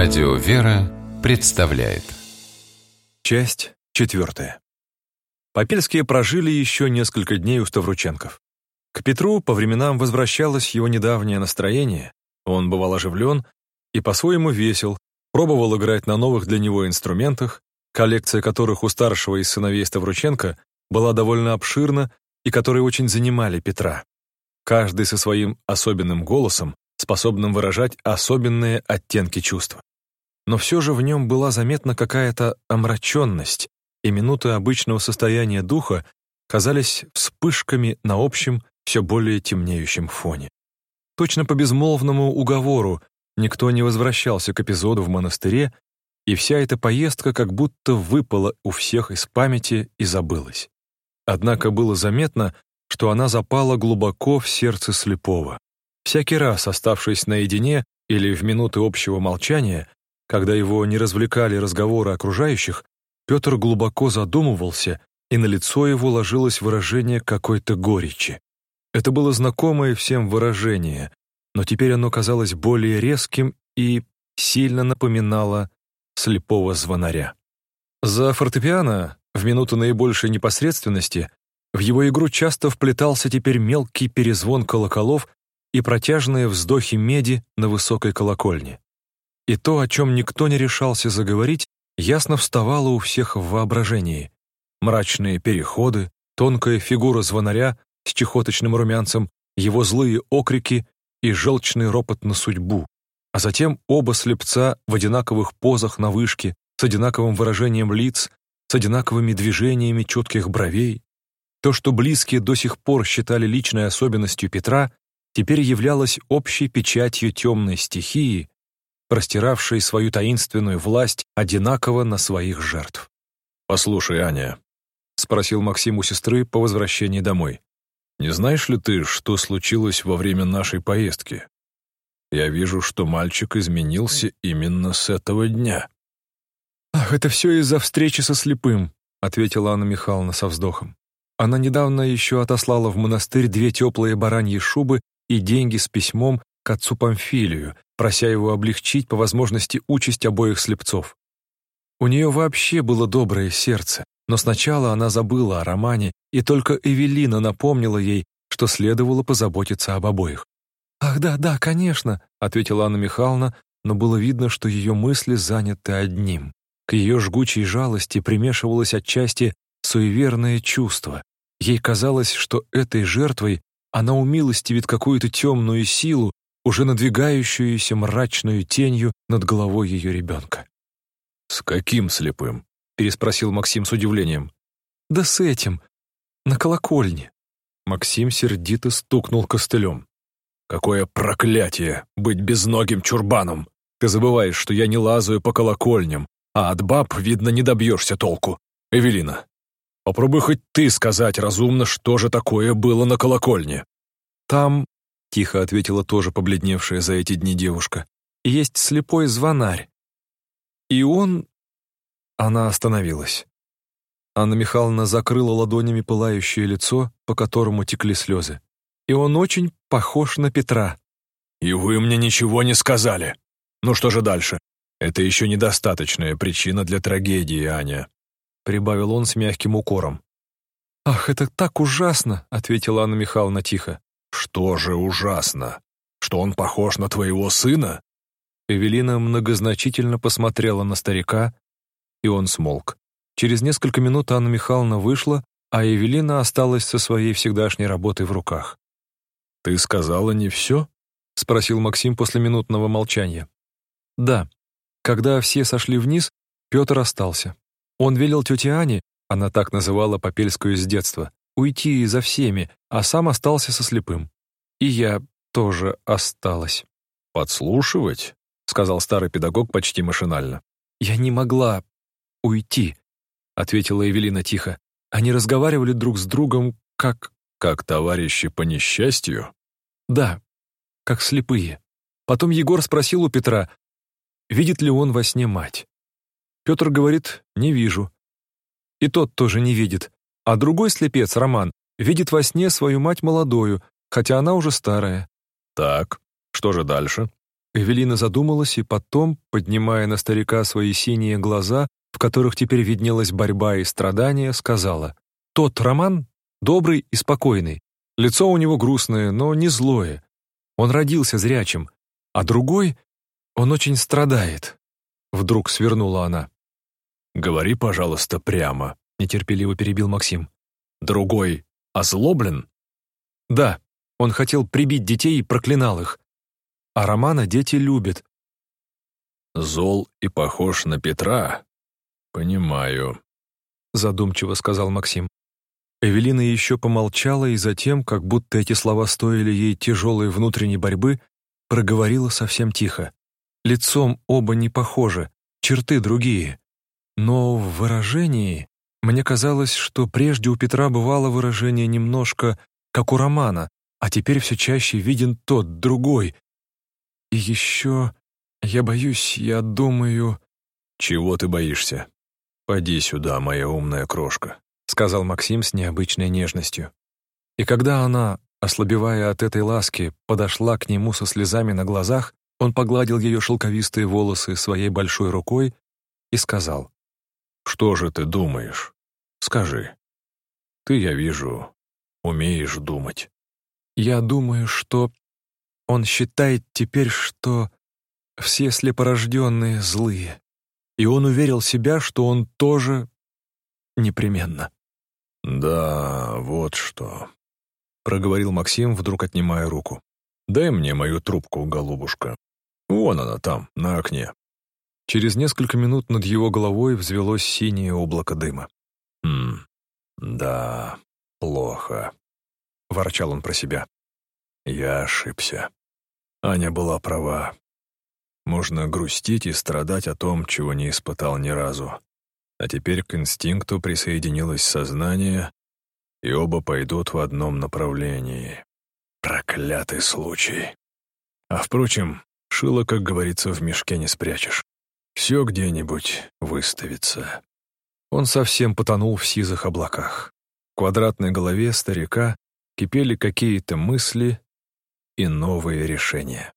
Радио «Вера» представляет. Часть 4. Попельские прожили еще несколько дней у Ставрученков. К Петру по временам возвращалось его недавнее настроение, он бывал оживлен и по-своему весел, пробовал играть на новых для него инструментах, коллекция которых у старшего из сыновей Ставрученко была довольно обширна и которые очень занимали Петра. Каждый со своим особенным голосом, способным выражать особенные оттенки чувства. Но все же в нем была заметна какая-то омраченность, и минуты обычного состояния духа казались вспышками на общем, все более темнеющем фоне. Точно по безмолвному уговору никто не возвращался к эпизоду в монастыре, и вся эта поездка как будто выпала у всех из памяти и забылась. Однако было заметно, что она запала глубоко в сердце слепого. Всякий раз, оставшись наедине или в минуты общего молчания, когда его не развлекали разговоры окружающих, Петр глубоко задумывался, и на лицо его ложилось выражение какой-то горечи. Это было знакомое всем выражение, но теперь оно казалось более резким и сильно напоминало слепого звонаря. За фортепиано, в минуту наибольшей непосредственности, в его игру часто вплетался теперь мелкий перезвон колоколов и протяжные вздохи меди на высокой колокольне. И то, о чем никто не решался заговорить, ясно вставало у всех в воображении. Мрачные переходы, тонкая фигура звонаря с чехоточным румянцем, его злые окрики и желчный ропот на судьбу, а затем оба слепца в одинаковых позах на вышке, с одинаковым выражением лиц, с одинаковыми движениями четких бровей. То, что близкие до сих пор считали личной особенностью Петра, теперь являлось общей печатью темной стихии, простиравшей свою таинственную власть одинаково на своих жертв. «Послушай, Аня», — спросил Максим у сестры по возвращении домой, «не знаешь ли ты, что случилось во время нашей поездки? Я вижу, что мальчик изменился именно с этого дня». «Ах, это все из-за встречи со слепым», — ответила Анна Михайловна со вздохом. Она недавно еще отослала в монастырь 2 теплые бараньи шубы и деньги с письмом к отцу Памфилию, прося его облегчить по возможности участь обоих слепцов. У нее вообще было доброе сердце, но сначала она забыла о романе, и только Эвелина напомнила ей, что следовало позаботиться об обоих. «Ах, да, конечно», — ответила Анна Михайловна, но было видно, что ее мысли заняты одним. К ее жгучей жалости примешивалось отчасти суеверное чувство. Ей казалось, что этой жертвой она умилостивит какую-то темную силу, уже надвигающуюся мрачную тенью над головой ее ребенка. «С каким слепым?» — переспросил Максим с удивлением. «Да с этим, на колокольне». Максим сердито стукнул костылем. «Какое проклятие быть безногим чурбаном! Ты забываешь, что я не лазаю по колокольням, а от баб, видно, не добьешься толку. Эвелина, попробуй хоть ты сказать разумно, что же такое было на колокольне». «Там», — тихо ответила тоже побледневшая за эти дни девушка, «есть слепой звонарь. И он...» Она остановилась. Анна Михайловна закрыла ладонями пылающее лицо, по которому текли слезы. «И он очень похож на Петра». «И вы мне ничего не сказали. Ну что же дальше? Это еще недостаточная причина для трагедии, Аня», — прибавил он с мягким укором. «Ах, это так ужасно», — ответила Анна Михайловна тихо. «Что же ужасно? Что он похож на твоего сына?» Эвелина многозначительно посмотрела на старика, и он смолк. Через несколько минут Анна Михайловна вышла, а Эвелина осталась со своей всегдашней работой в руках. «Ты сказала не все?» — спросил Максим после минутного молчания. «Да. Когда все сошли вниз, Петр остался. Он велел тете Ане, она так называла Попельскую с детства, уйти за всеми, а сам остался со слепым. И я тоже осталась». «Подслушивать?» — сказал старый педагог почти машинально. «Я не могла уйти», — ответила Эвелина тихо. «Они разговаривали друг с другом как...» «Как товарищи по несчастью?» «Да, как слепые. Потом Егор спросил у Петра, видит ли он во сне мать. Петр говорит, не вижу. И тот тоже не видит. А другой слепец, Роман, видит во сне свою мать молодою, хотя она уже старая». «Так, что же дальше?» Эвелина задумалась и потом, поднимая на старика свои синие глаза, в которых теперь виднелась борьба и страдания, сказала: «Тот Роман добрый и спокойный. Лицо у него грустное, но не злое. Он родился зрячим, а другой, он очень страдает». Вдруг свернула она. «Говори, пожалуйста, прямо», — нетерпеливо перебил Максим. «Другой озлоблен?» «Да, он хотел прибить детей и проклинал их. А Романа дети любят». «Зол и похож на Петра? Понимаю», — задумчиво сказал Максим. Эвелина еще помолчала и затем, как будто эти слова стоили ей тяжелой внутренней борьбы, проговорила совсем тихо. «Лицом оба не похожи, черты другие. Но в выражении мне казалось, что прежде у Петра бывало выражение немножко как у Романа, а теперь все чаще виден тот, другой. И еще, я боюсь, я думаю...» «Чего ты боишься? Поди сюда, моя умная крошка», — сказал Максим с необычной нежностью. И когда она, ослабевая от этой ласки, подошла к нему со слезами на глазах, он погладил ее шелковистые волосы своей большой рукой и сказал: «Что же ты думаешь? Скажи. Ты, я вижу, умеешь думать». «Я думаю, что он считает теперь, что все слепорожденные злые, и он уверил себя, что он тоже непременно». «Да, вот что», — проговорил Максим, вдруг отнимая руку. «Дай мне мою трубку, голубушка. Вон она там, на окне». Через несколько минут над его головой взвелось синее облако дыма. «Да, плохо», — ворчал он про себя. «Я ошибся. Аня была права. Можно грустить и страдать о том, чего не испытал ни разу. А теперь к инстинкту присоединилось сознание, и оба пойдут в одном направлении. Проклятый случай. А впрочем, шило, как говорится, в мешке не спрячешь. Все где-нибудь выставится». Он совсем потонул в сизых облаках. В квадратной голове старика кипели какие-то мысли и новые решения.